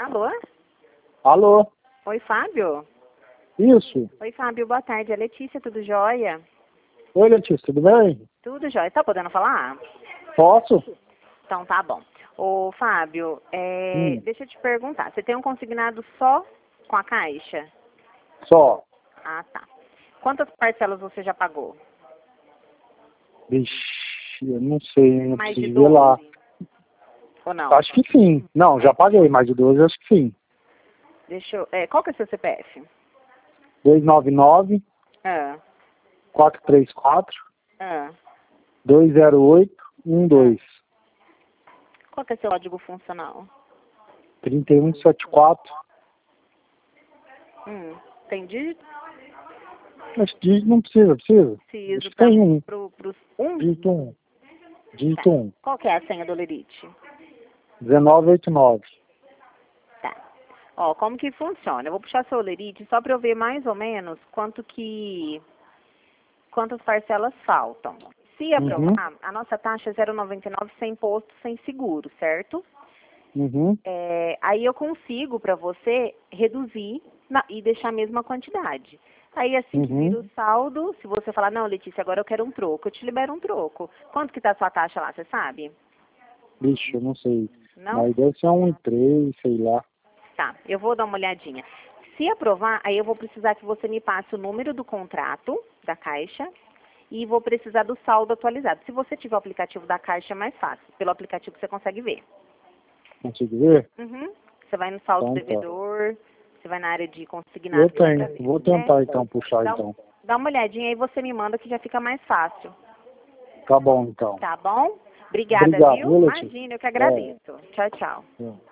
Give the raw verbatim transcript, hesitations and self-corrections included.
Alô? Alô? Oi, Fábio? Isso? Oi, Fábio, boa tarde. É Letícia, tudo jóia? Oi, Letícia, tudo bem? Tudo jóia. Tá podendo falar? Posso? Então tá bom. Ô, Fábio, é, Hum. deixa eu te perguntar. Você tem um consignado só com a Caixa? Só. Ah, tá. Quantas parcelas você já pagou? Vixe, eu não sei, eu Mais de preciso ver lá. doze? Ou não? Acho que sim. Não, já paguei mais de doze, acho que sim. Deixa eu... É, qual que é o seu C P F? dois nove nove, Ah, quatro três quatro, ah. dois zero oito um dois. Qual que é o seu código funcional? trinta e um setenta e quatro. Hum, tem dígito? Acho que não precisa, precisa. Preciso Acho que tem um. pro, pros um? Dígito um. Dígito um. Qual que é a senha do Lerite? dezenove oitenta e nove. Tá. Ó, como que funciona? Eu vou puxar seu Lerite só para eu ver mais ou menos quanto que... quantas parcelas faltam. Se aprovar, Uhum. a nossa taxa é zero vírgula noventa e nove sem imposto, sem seguro, certo? Uhum. É, aí eu consigo para você reduzir na- e deixar a mesma quantidade. Aí assim que vira Uhum. o saldo, se você falar, não, Letícia, agora eu quero um troco, eu te libero um troco. Quanto que tá a sua taxa lá, você sabe? Vixe, eu não sei. Não? Mas deve ser um e três, sei lá. Tá, eu vou dar uma olhadinha. Se aprovar, aí eu vou precisar que você me passe o número do contrato da Caixa e vou precisar do saldo atualizado. Se você tiver o aplicativo da Caixa, é mais fácil. Pelo aplicativo você consegue ver. Consigo ver? Uhum. Você vai no saldo Então tá. devedor, você vai na área de consignado. Eu tenho. Vou tentar É, então puxar dá, um- então. dá uma olhadinha aí você me manda que já fica mais fácil. Tá bom então. Tá bom? Obrigada, Obrigado, viu? viu, Letícia? Imagina, eu que É, agradeço. Tchau, tchau. é.